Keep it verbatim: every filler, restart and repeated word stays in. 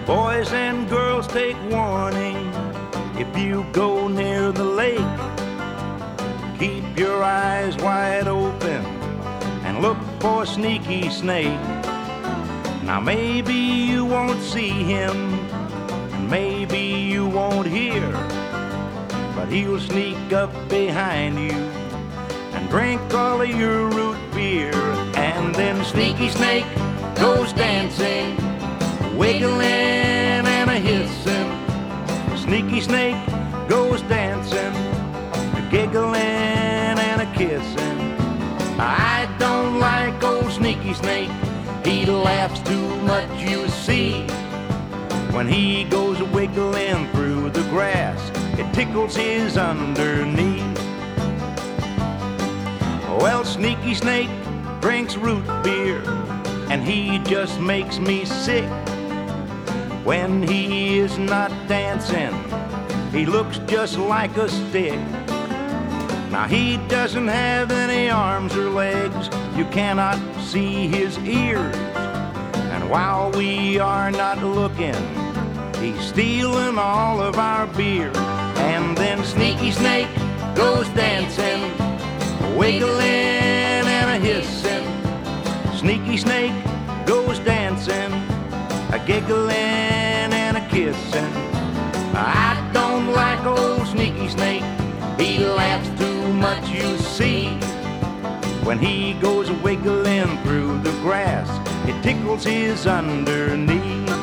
Boys and girls, take warning. If you go near the lake, keep your eyes wide open and look for Sneaky Snake. Now maybe you won't see him, and maybe you won't hear, but he'll sneak up behind you and drink all of your root beer. And then Sneaky Snake goes dancing, wiggling and a hissing. Sneaky Snake goes dancing, giggling and a kissing. I don't like old Sneaky Snake, he laughs too much, you see. When he goes wiggling through the grass, it tickles his underneath. Well, Sneaky Snake drinks root beer, and he just makes me sick. When he is not dancing, he looks just like a stick. Now he doesn't have any arms or legs, you cannot see his ears. And while we are not looking, he's stealing all of our beer. And then Sneaky Snake goes dancing, wiggling and a hissing. Sneaky Snake goes dancing, a giggling and a kissing. I don't like old Sneaky Snake, he laughs too much, you see. When he goes wiggling through the grass, it tickles his underneath.